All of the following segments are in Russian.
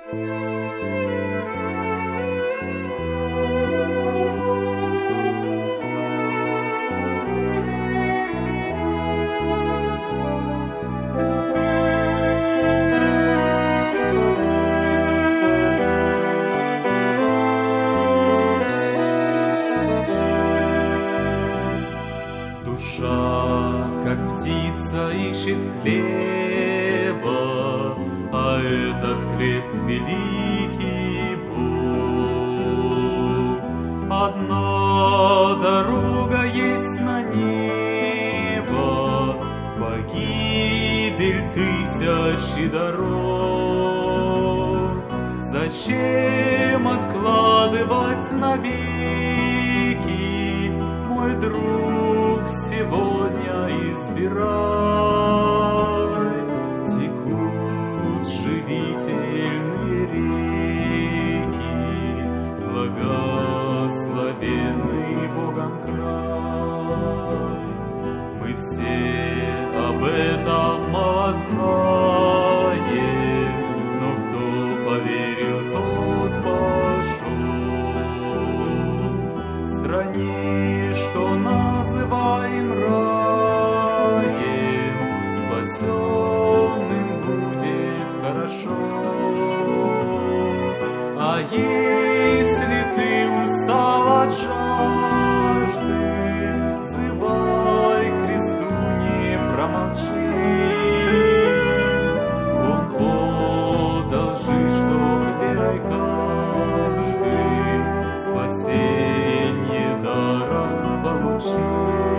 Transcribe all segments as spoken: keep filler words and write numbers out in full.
Душа, как птица, ищет хлеба, а этот хлеб великий Бог. Одна дорога есть на небо, в погибель тысячи дорог. Зачем откладывать навеки, мой друг, сегодня избирай? Текут живительные реки, благословенный Богом край. Мы все об этом мало знаем, но кто поверил, тот пошел. В стране, что называем раем, спасенным будет хорошо. А если ты устал от жажды, взывай к Христу, не промолчи. Он отдал жизнь, чтоб верой каждый спасение даром получил.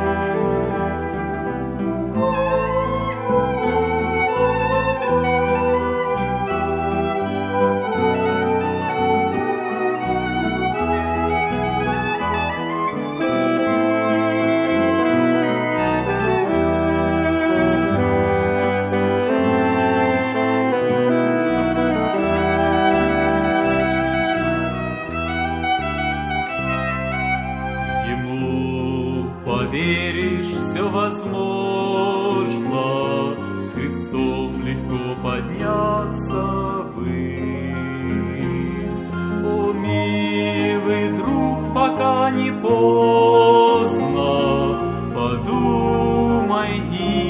Поверишь, все возможно, с Христом легко подняться ввысь. О, милый друг, пока не поздно, подумай и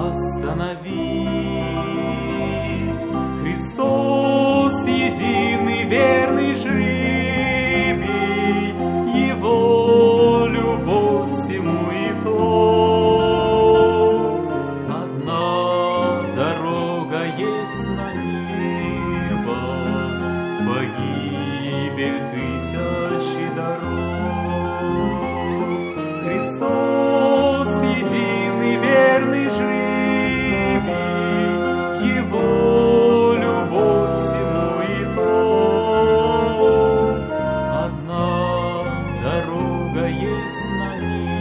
остановись. Христос единый верный жребий, Его любовь всему итог. Одна дорога есть на небо, в погибель тысячи дорог. Христос единый верный жребий, Его любовь всему итог. Одна дорога есть на небо,